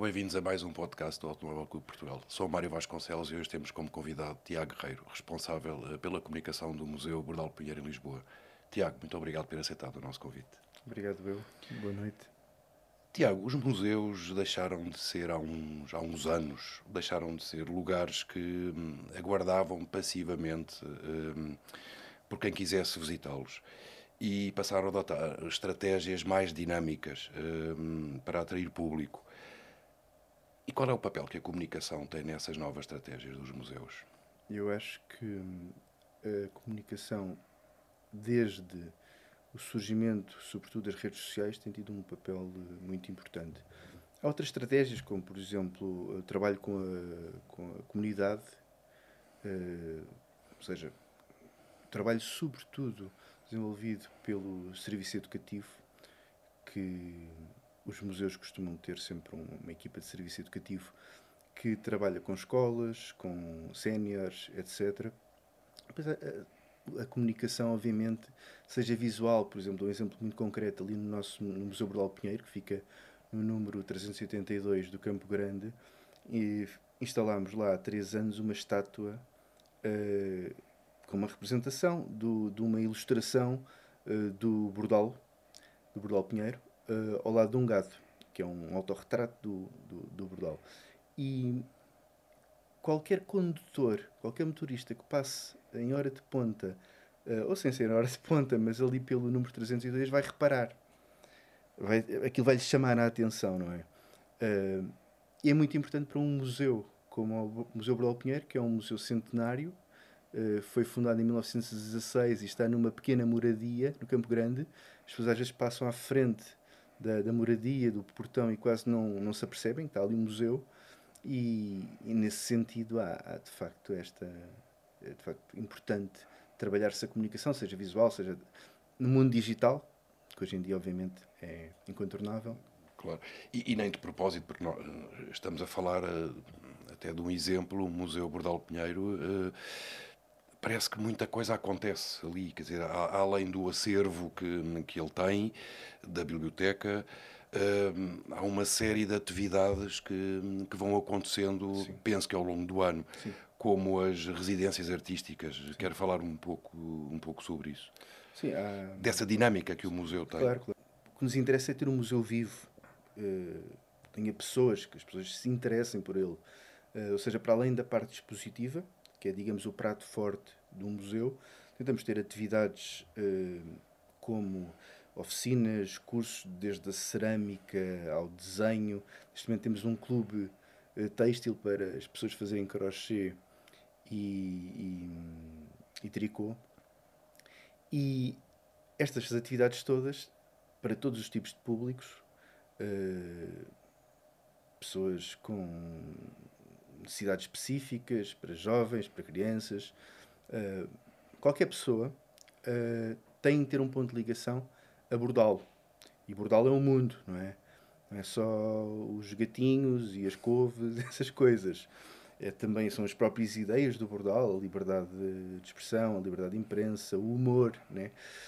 bem-vindos a mais um podcast do Automóvel Clube Portugal. Sou o Mário Vasconcelos e hoje temos como convidado Tiago Guerreiro, responsável pela comunicação do Museu Bordal Pinheiro em Lisboa. Tiago, muito obrigado por ter aceitado o nosso convite. Obrigado, eu. Boa noite. Tiago, os museus deixaram de ser, há uns anos, deixaram de ser lugares que aguardavam passivamente por quem quisesse visitá-los e passaram a adotar estratégias mais dinâmicas para atrair público. E qual é o papel que a comunicação tem nessas novas estratégias dos museus? Eu acho que a comunicação, desde o surgimento, sobretudo das redes sociais, tem tido um papel muito importante. Há outras estratégias, como por exemplo o trabalho com a comunidade, ou seja, o trabalho sobretudo desenvolvido pelo serviço educativo, que os museus costumam ter sempre uma equipa de serviço educativo que trabalha com escolas, com séniores, etc. A comunicação, obviamente, seja visual, por exemplo, um exemplo muito concreto ali no Museu Bordal Pinheiro, que fica no número 382 do Campo Grande, e instalámos lá há 3 anos uma estátua com uma representação de uma ilustração do Bordal Pinheiro, ao lado de um gado, que é um autorretrato do Bordal. E qualquer condutor, qualquer motorista que passe em hora de ponta, ou sem ser em hora de ponta, mas ali pelo número 302, vai reparar. Aquilo vai-lhe chamar a atenção, não é? E é muito importante para um museu como o Museu Bordal Pinheiro, que é um museu centenário, foi fundado em 1916 e está numa pequena moradia no Campo Grande. As pessoas às vezes passam à frente da moradia, do portão, e quase não se apercebem que está ali um museu. E nesse sentido há de facto é de facto importante trabalhar-se a comunicação, seja visual, seja no mundo digital, que hoje em dia obviamente é incontornável. Claro. E nem de propósito, porque nós estamos a falar até de um exemplo, o Museu Bordal Pinheiro, parece que muita coisa acontece ali, quer dizer, além do acervo que ele tem, da biblioteca, há uma série de atividades que vão acontecendo, Sim. penso que ao longo do ano, Sim. como as residências artísticas. Sim. Quero falar um pouco sobre isso. Sim, dessa dinâmica que o museu tem. Claro. O que nos interessa é ter um museu vivo, tenha pessoas, que as pessoas se interessem por ele. Ou seja, para além da parte expositiva, que é, digamos, o prato forte do museu, tentamos ter atividades como oficinas, cursos desde a cerâmica ao desenho. Neste momento temos um clube têxtil para as pessoas fazerem crochê e tricô. E estas atividades todas, para todos os tipos de públicos, pessoas com necessidades específicas, para jovens, para crianças, qualquer pessoa tem de ter um ponto de ligação a Bordal. E Bordal é um mundo, não é? Não é só os gatinhos e as couves, essas coisas. Também são as próprias ideias do Bordal, a liberdade de expressão, a liberdade de imprensa, o humor, né?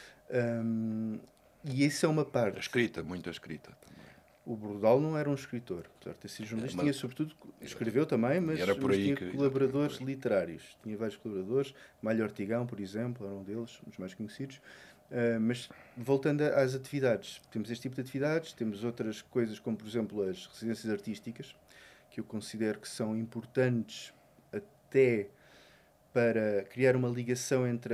E isso é uma parte. A escrita, muita escrita também. O Bordal não era um escritor, apesar de ter sido jornalista, tinha sobretudo, escreveu também, mas tinha colaboradores literários. Tinha vários colaboradores, Malho Ortigão, por exemplo, era um deles, um dos mais conhecidos. Mas voltando às atividades, temos este tipo de atividades, temos outras coisas como, por exemplo, as residências artísticas, que eu considero que são importantes até para criar uma ligação entre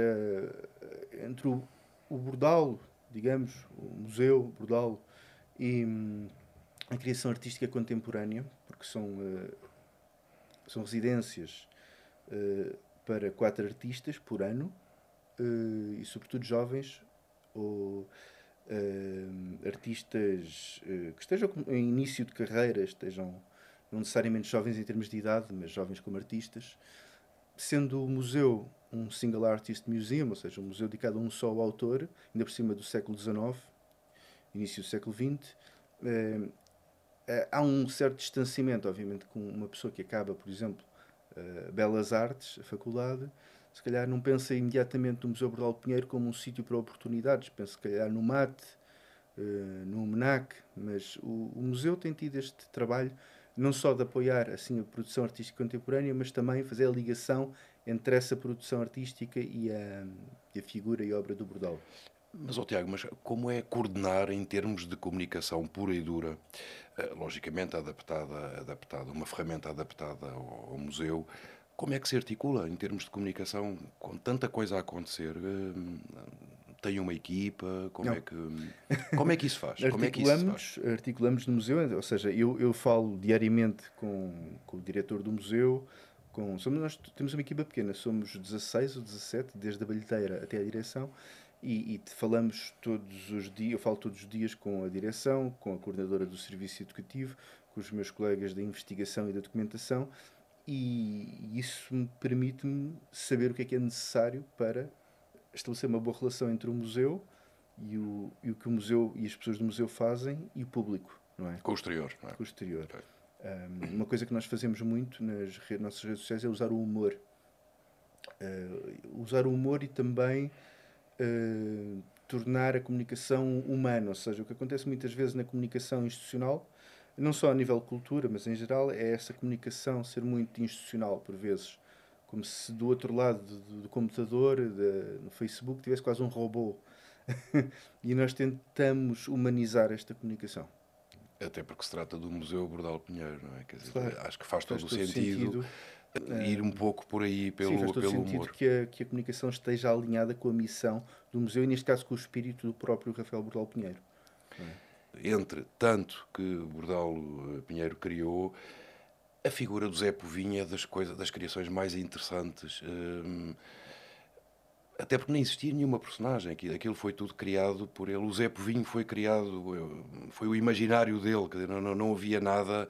o Bordal, digamos, o Museu Bordal, e a criação artística contemporânea, porque são residências para 4 artistas por ano, e sobretudo jovens ou artistas que estejam em início de carreira, estejam não necessariamente jovens em termos de idade, mas jovens como artistas, sendo o museu um Single Artist Museum, ou seja, um museu dedicado a um só autor, ainda por cima do século XIX, início do século XX. Há um certo distanciamento, obviamente, com uma pessoa que acaba, por exemplo, Belas Artes, a faculdade, se calhar não pensa imediatamente no Museu Bordal Pinheiro como um sítio para oportunidades, pensa se calhar no MAT, no MNAC, mas o museu tem tido este trabalho não só de apoiar assim a produção artística contemporânea, mas também fazer a ligação entre essa produção artística e a figura e a obra do Bordal. Mas, ó Tiago, mas como é coordenar em termos de comunicação pura e dura, logicamente adaptada, uma ferramenta adaptada ao museu, como é que se articula em termos de comunicação com tanta coisa a acontecer? Tem uma equipa? Não. Como é que isso faz? Como é que isso se faz? Articulamos no museu, ou seja, eu falo diariamente com o diretor do museu, nós temos uma equipa pequena, somos 16 ou 17, desde a bilheteira até a direção, e falamos todos os dias, eu falo todos os dias com a direção, com a coordenadora do serviço educativo, com os meus colegas da investigação e da documentação, e isso me permite-me saber o que é necessário para estabelecer uma boa relação entre o museu e o que o museu e as pessoas do museu fazem e o público, não é? Com o exterior, não é? Com o exterior. Ok. Uma coisa que nós fazemos muito nas nossas redes sociais é usar o humor. Usar o humor e também tornar a comunicação humana, ou seja, o que acontece muitas vezes na comunicação institucional, não só a nível de cultura, mas em geral, é essa comunicação ser muito institucional, por vezes. Como se do outro lado do computador, no Facebook, tivesse quase um robô. E nós tentamos humanizar esta comunicação. Até porque se trata do Museu Bordal Pinheiro, não é? Quer dizer, Claro, acho que faz todo o todo sentido ir um pouco por aí sim, faz todo pelo sentido humor. que a comunicação esteja alinhada com a missão do museu e, neste caso, com o espírito do próprio Rafael Bordal Pinheiro. Entre tanto que Bordal Pinheiro criou, a figura do Zé Povinho é das criações mais interessantes. Até porque nem existia nenhuma personagem, aquilo foi tudo criado por ele. O Zé Povinho foi criado, foi o imaginário dele, quer dizer, não havia nada.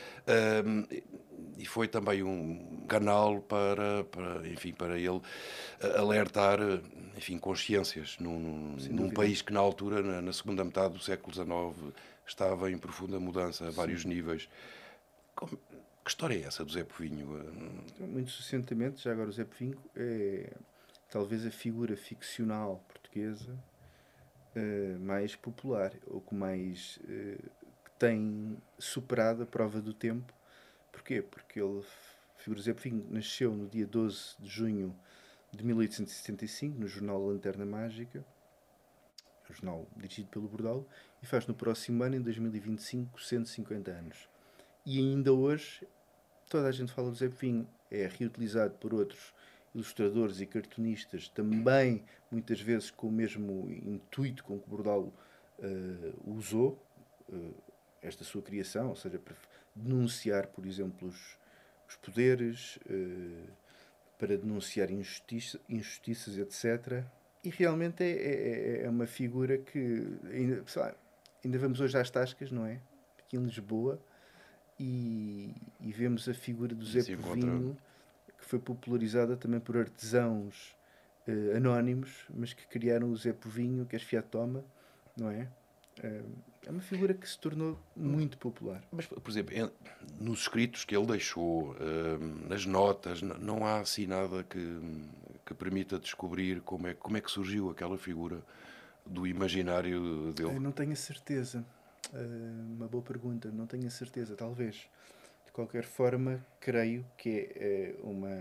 E foi também um canal enfim, para ele alertar, enfim, consciências num país que na altura, na segunda metade do século XIX, estava em profunda mudança a vários níveis. Que história é essa do Zé Povinho? Muito sucintamente, já agora o Zé Povinho é talvez a figura ficcional portuguesa mais popular, ou que mais que tem superado a prova do tempo. Porquê? Porque a figura do Zé Povinho nasceu no dia 12 de junho de 1875, no jornal Lanterna Mágica, jornal dirigido pelo Bordal, e faz no próximo ano, em 2025, 150 anos. E ainda hoje, toda a gente fala do Zé Povinho, é reutilizado por outros ilustradores e cartunistas, também muitas vezes com o mesmo intuito com que o Bordal usou esta sua criação, ou seja, para denunciar, por exemplo, os poderes, para denunciar injustiças, etc. E realmente é uma figura que ainda vamos hoje às Tascas, não é? Aqui em Lisboa, e vemos a figura do Zé Povinho, que foi popularizada também por artesãos anónimos, mas que criaram o Zé Povinho, que é Fiatoma, não é? É uma figura que se tornou muito popular. Mas, por exemplo, nos escritos que ele deixou, nas notas, não há assim nada que permita descobrir como é que surgiu aquela figura do imaginário dele? Não tenho a certeza. Uma boa pergunta. Não tenho a certeza, talvez. De qualquer forma, creio que é uma...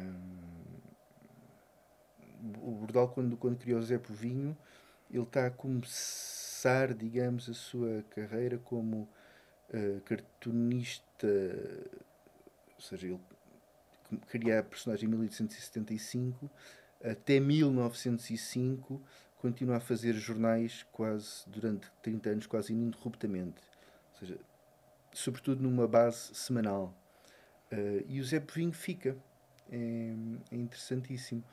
O Bordal, quando criou o Zé Povinho, ele está a começar, digamos, a sua carreira como cartunista, ou seja, ele cria a personagem em 1875, até 1905 continua a fazer jornais quase durante 30 anos, quase ininterruptamente, ou seja, sobretudo numa base semanal. E o Zé Povinho fica, é interessantíssimo.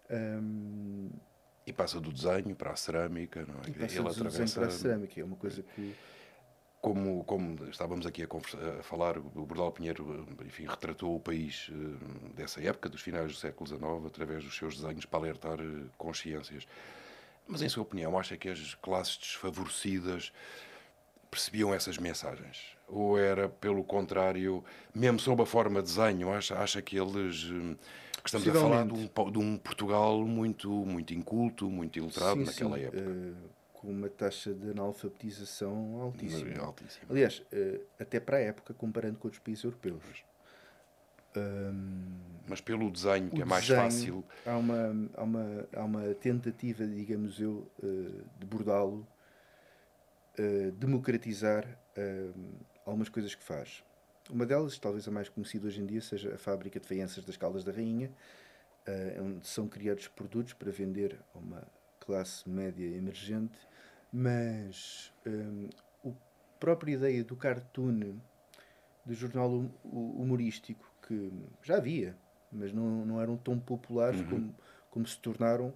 E passa do desenho para a cerâmica, não é? E passa do desenho para a cerâmica, é uma coisa que... Como estávamos aqui a falar, o Bordal Pinheiro, enfim, retratou o país dessa época, dos finais do século XIX, através dos seus desenhos para alertar consciências. Mas, em sua opinião, acha que as classes desfavorecidas percebiam essas mensagens? Ou era, pelo contrário, mesmo sob a forma de desenho, acha que eles... que estamos a falar de um Portugal muito, muito inculto, muito iletrado naquela época. com uma taxa de analfabetização altíssima. Altíssimo. Aliás, até para a época, comparando com outros países europeus. Mas pelo desenho, que O é mais desenho, fácil. há uma tentativa, digamos eu, de bordá-lo, democratizar algumas coisas que faz. Uma delas, talvez a mais conhecida hoje em dia, seja a fábrica de faianças das Caldas da Rainha, onde são criados produtos para vender a uma classe média emergente, mas a própria ideia do cartoon, do jornal humorístico, que já havia, mas não eram tão populares como se tornaram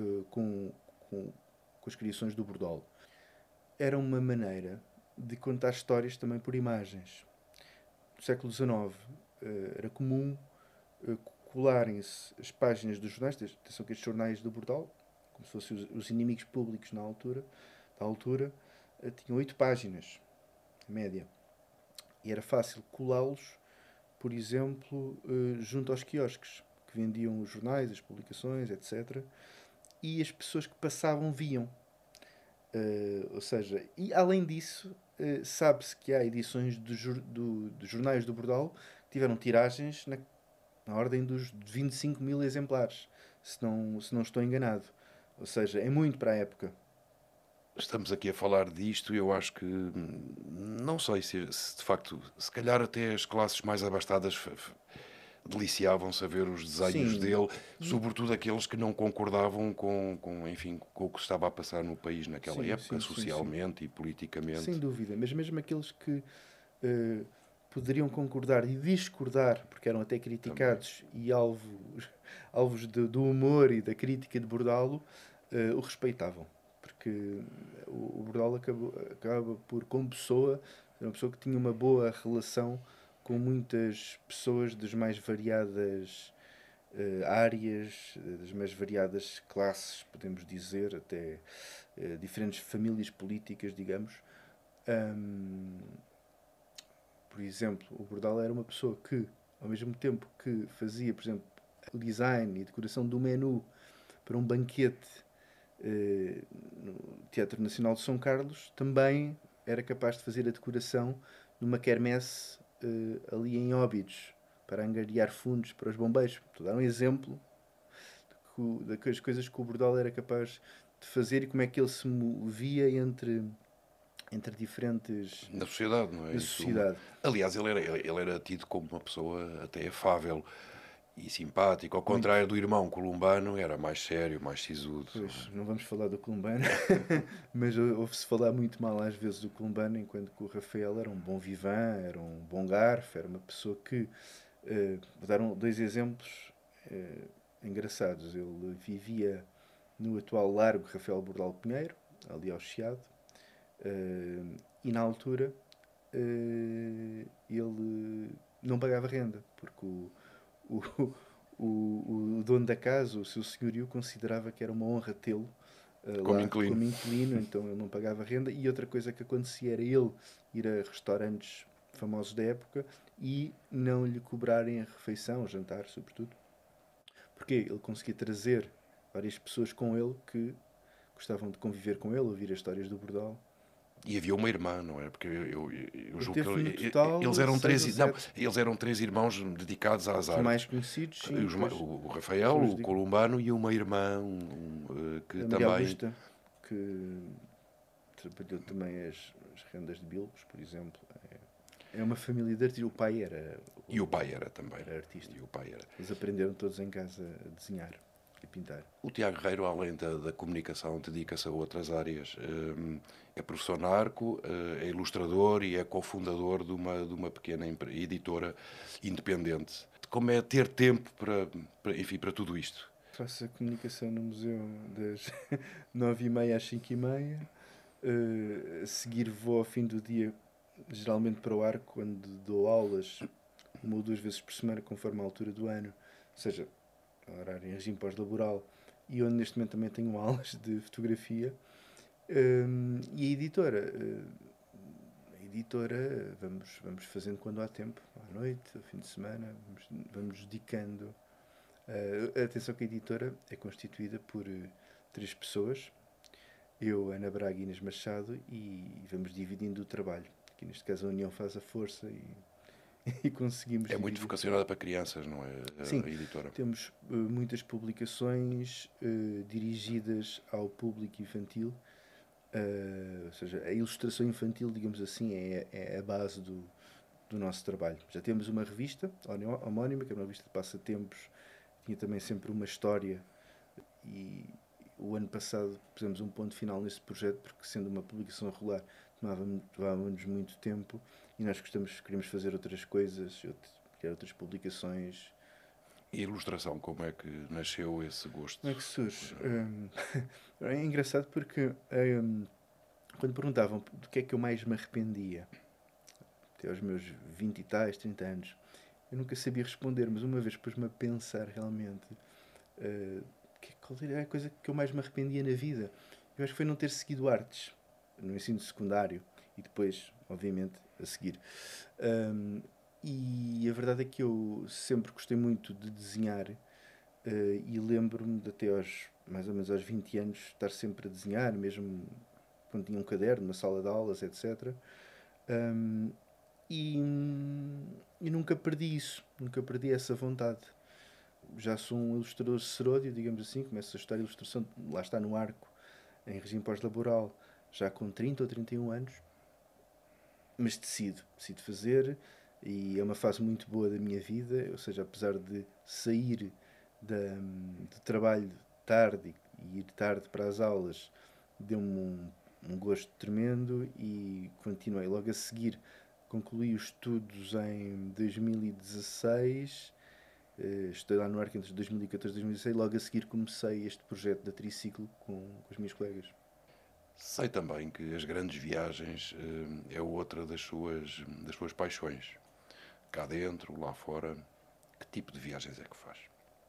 com as criações do Bordal. Era uma maneira de contar histórias também por imagens. No século XIX era comum colarem-se as páginas dos jornais, atenção que estes jornais do Bordal, como se fossem os inimigos públicos da altura, tinham 8 páginas, em média. E era fácil colá-los, por exemplo, junto aos quiosques, que vendiam os jornais, as publicações, etc. E as pessoas que passavam viam. Ou seja, e além disso, sabe-se que há edições dos jornais do Bordal que tiveram tiragens na ordem dos 25 mil exemplares, se não estou enganado. Ou seja, é muito para a época. Estamos aqui a falar disto e eu acho que não sei se de facto, se calhar até as classes mais abastadas deliciavam-se a ver os desenhos Sim, dele, sobretudo aqueles que não concordavam enfim, com o que estava a passar no país naquela sim, época, sim, sim, sim. socialmente e Sem politicamente. dúvida. Mas mesmo aqueles que poderiam concordar e discordar, porque eram até Também. criticados e alvos do humor e da crítica de Bordalo, o respeitavam. Porque o Bordalo acaba por, como pessoa, ser uma pessoa que tinha uma boa relação com muitas pessoas das mais variadas áreas, das mais variadas classes, podemos dizer, até diferentes famílias políticas, digamos. Ahm, por exemplo, o Bordal era uma pessoa que, ao mesmo tempo que fazia, por exemplo, o design e decoração do menu para um banquete no Teatro Nacional de São Carlos, também era capaz de fazer a decoração numa quermesse ali em Óbidos, para angariar fundos para os bombeiros. Estou a dar um exemplo das coisas que o Bordal era capaz de fazer e como é que ele se movia entre diferentes Na sociedade, não é? na Isso, sociedade. aliás, ele era tido como uma pessoa até afável e simpático, ao Muito. contrário do irmão Columbano, era mais sério, mais sisudo. Pois, não vamos falar do Columbano, mas ouve-se falar muito mal às vezes do Columbano, enquanto que o Rafael era um bom vivan, era um bom garfo, era uma pessoa que. Vou dar dois exemplos engraçados. Ele vivia no atual Largo Rafael Bordal Pinheiro, ali ao Chiado, e na altura ele não pagava renda, porque o, o dono da casa, o seu senhorio, considerava que era uma honra tê-lo Como lá inquilino. como inquilino, então ele não pagava renda. E outra coisa que acontecia era ele ir a restaurantes famosos da época e não lhe cobrarem a refeição, o jantar, sobretudo. Porque ele conseguia trazer várias pessoas com ele que gostavam de conviver com ele, ouvir as histórias do Bordal. E havia uma irmã, não é? Porque eu Ele julgo que teve no total eles eram 6 ou três, não, 7. eles eram três irmãos dedicados às Os mais artes. conhecidos, sim, depois O Rafael, pessoas o de Columbano e uma irmã que a Maria também. Augusta, que trabalhou também as rendas de Bilbos, por exemplo. É uma família de artistas. O pai E o pai era também. era artista. E o pai era. Eles aprenderam todos em casa a desenhar e pintar. O Tiago Guerreiro, além da comunicação, dedica-se a outras áreas. É professor na Arco, é ilustrador e é cofundador de uma pequena editora independente. Como é ter tempo enfim, para tudo isto? Faço a comunicação no museu das 9h30 às 5h30. A seguir vou ao fim do dia, geralmente para o Arco, onde dou aulas uma ou duas vezes por semana, conforme a altura do ano. Ou seja, horário em regime pós-laboral. E onde neste momento também tenho aulas de fotografia. E vamos fazendo quando há tempo, à noite, ao fim de semana, vamos dedicando. Atenção que a editora é constituída por 3 pessoas. eu, Ana Braga e Inês Machado, e vamos dividindo o trabalho. Aqui neste caso a união faz a força e conseguimos É muito dividir. vocacionada para crianças, não é? Sim, A editora. temos muitas publicações dirigidas ao público infantil, ou seja, a ilustração infantil, digamos assim, é a base do nosso trabalho. Já temos uma revista homónima, que é uma revista de passatempos, tinha também sempre uma história, e o ano passado pusemos um ponto final nesse projeto, porque sendo uma publicação regular tomava-nos muito tempo, e nós queríamos fazer outras coisas, criar outras publicações. E a ilustração, como é que nasceu esse gosto? Como é que surge? É engraçado porque quando perguntavam do que é que eu mais me arrependia, até aos meus 20 e tais, 30 anos, eu nunca sabia responder, mas uma vez pus-me a pensar realmente qual era a coisa que eu mais me arrependia na vida. Eu acho que foi não ter seguido artes no ensino secundário e depois, obviamente, a seguir. E a verdade é que eu sempre gostei muito de desenhar e lembro-me de até mais ou menos aos 20 anos estar sempre a desenhar, mesmo quando tinha um caderno, uma sala de aulas, etc. Um, e, e nunca perdi isso, nunca perdi essa vontade. Já sou um ilustrador seródio, digamos assim, começo a estudar ilustração, lá está no arco, em regime pós-laboral, já com 30 ou 31 anos, mas decido fazer, e é uma fase muito boa da minha vida, ou seja, apesar de sair do trabalho tarde e ir tarde para as aulas, deu-me um gosto tremendo e continuei logo a seguir. Concluí os estudos em 2016, estudei lá no ARC entre 2014 e 2016, logo a seguir comecei este projeto da Triciclo com os meus colegas. Sei também que as grandes viagens é outra das suas paixões. Cá dentro, lá fora, que tipo de viagens é que faz?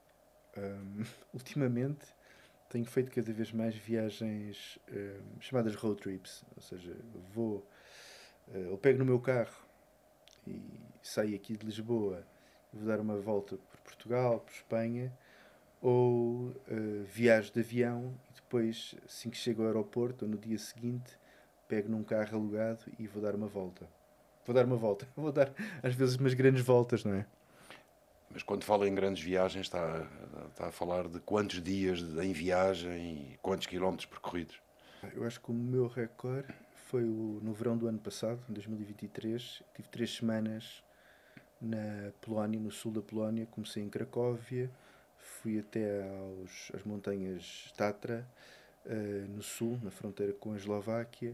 Ultimamente tenho feito cada vez mais viagens chamadas road trips, ou seja, vou, eu pego no meu carro e saio aqui de Lisboa, vou dar uma volta por Portugal, por Espanha, ou viajo de avião e depois, assim que chego ao aeroporto, ou no dia seguinte, pego num carro alugado e vou dar uma volta. Vou dar uma volta, vou dar às vezes umas grandes voltas, não é? Mas quando fala em grandes viagens, está a falar de quantos dias em viagem e quantos quilómetros percorridos? Eu acho que o meu recorde foi no verão do ano passado, em 2023. Tive 3 semanas na Polónia, no sul da Polónia. Comecei em Cracóvia, fui até às montanhas Tatra, no sul, na fronteira com a Eslováquia.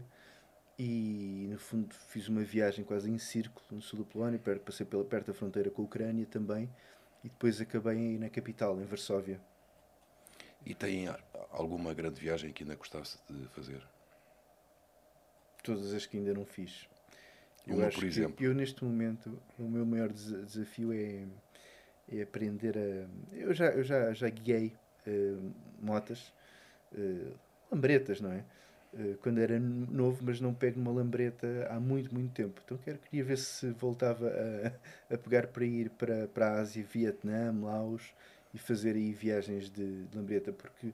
E no fundo fiz uma viagem quase em círculo no sul da Polónia, passei perto da fronteira com a Ucrânia também. E depois acabei aí na capital, em Varsóvia. E tem alguma grande viagem que ainda gostasse de fazer? Todas as que ainda não fiz. Eu Uma, por acho que exemplo. eu neste momento o meu maior desafio é aprender a. Eu já guiei motas, lambretas, não é? Quando era novo, mas não pego numa lambreta há muito, muito tempo. Então queria ver se voltava a pegar para ir para a Ásia, Vietnã, Laos e fazer aí viagens de lambreta, porque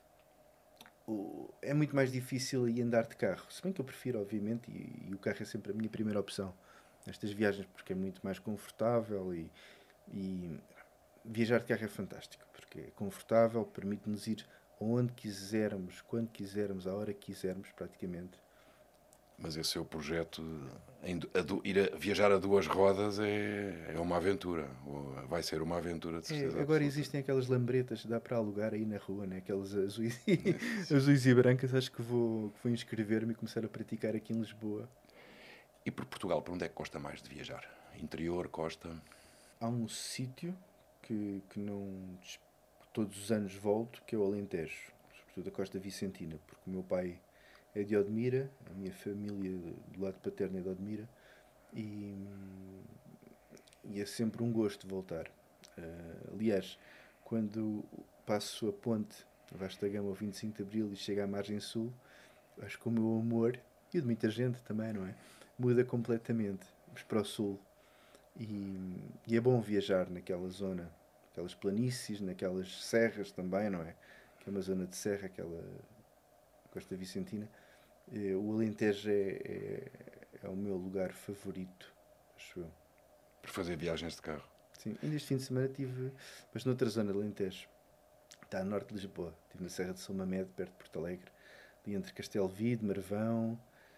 é muito mais difícil aí andar de carro. Se bem que eu prefiro, obviamente, e o carro é sempre a minha primeira opção nestas viagens, porque é muito mais confortável e viajar de carro é fantástico, porque é confortável, permite-nos ir onde quisermos, quando quisermos, à hora que quisermos, praticamente. Mas esse seu projeto, ir a viajar a duas rodas, é uma aventura. Vai ser uma aventura, de certeza Agora absoluta. existem aquelas lambretas que dá para alugar aí na rua, né? Aquelas azuis, azuis e brancas. Acho que vou inscrever-me e começar a praticar aqui em Lisboa. E por Portugal, para onde é que gosta mais de viajar? Interior, costa? Há um sítio que não todos os anos volto, que é o Alentejo, sobretudo a Costa Vicentina, porque o meu pai é de Odmira, a minha família do lado paterno é de Odmira, e, e é sempre um gosto voltar. Aliás, quando passo a ponte Vasta Gama ao 25 de Abril e chego à margem sul, acho que o meu amor, e o de muita gente também, não é? Muda completamente. Vamos para o sul. E é bom viajar naquela zona, aquelas planícies, naquelas serras também, não é? Que é uma zona de serra, aquela Costa Vicentina. O Alentejo é o meu lugar favorito, acho eu. Por fazer viagens de carro. Sim, ainda este fim de semana estive, mas noutra zona de Alentejo. Está a norte de Lisboa. Estive na Serra de São Mamede, perto de Porto Alegre. Ali entre Castelo Vide, Marvão,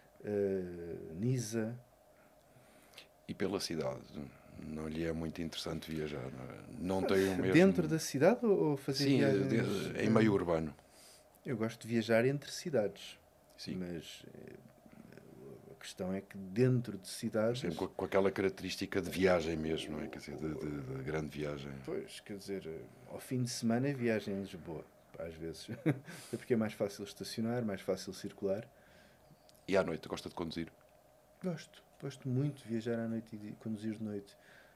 Nisa. E pela cidade? Não lhe é muito interessante viajar? Não tem o mesmo... Dentro da cidade ou fazer Sim, viagens? em meio urbano. Eu gosto de viajar entre cidades. Sim. Mas a questão é que dentro de cidades... Sempre com aquela característica de viagem mesmo, não é? Quer dizer, de grande viagem. Pois, quer dizer, ao fim de semana viagem em Lisboa, às vezes. É porque é mais fácil estacionar, mais fácil circular. E à noite, gosta de conduzir? Gosto muito de viajar à noite e de conduzir de noite.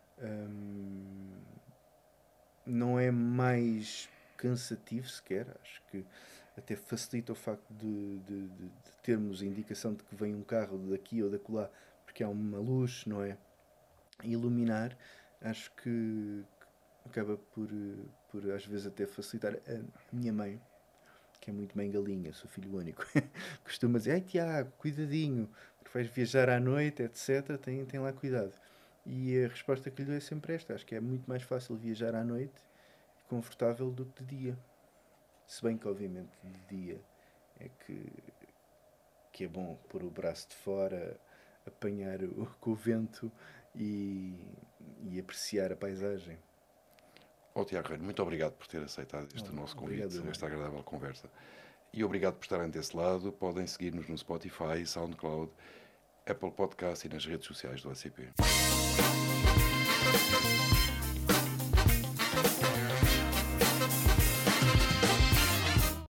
Não é mais cansativo sequer, acho que até facilita o facto de termos a indicação de que vem um carro daqui ou dacolá, porque há uma luz, não é? Iluminar, acho que acaba por às vezes até facilitar. A minha mãe, que é muito mãe galinha, sou filho único, costuma dizer: ai Tiago, cuidadinho, porque vais viajar à noite, etc. Tem lá cuidado. E a resposta que lhe dou é sempre esta: acho que é muito mais fácil viajar à noite e confortável do que de dia. Se bem que, obviamente, de dia é que é bom pôr o braço de fora, apanhar com o vento e apreciar a paisagem. Tiago Reino, muito obrigado por ter aceitado este nosso convite, obrigado, esta agradável conversa. E obrigado por estarem desse lado. Podem seguir-nos no Spotify, SoundCloud, Apple Podcast e nas redes sociais do ACP.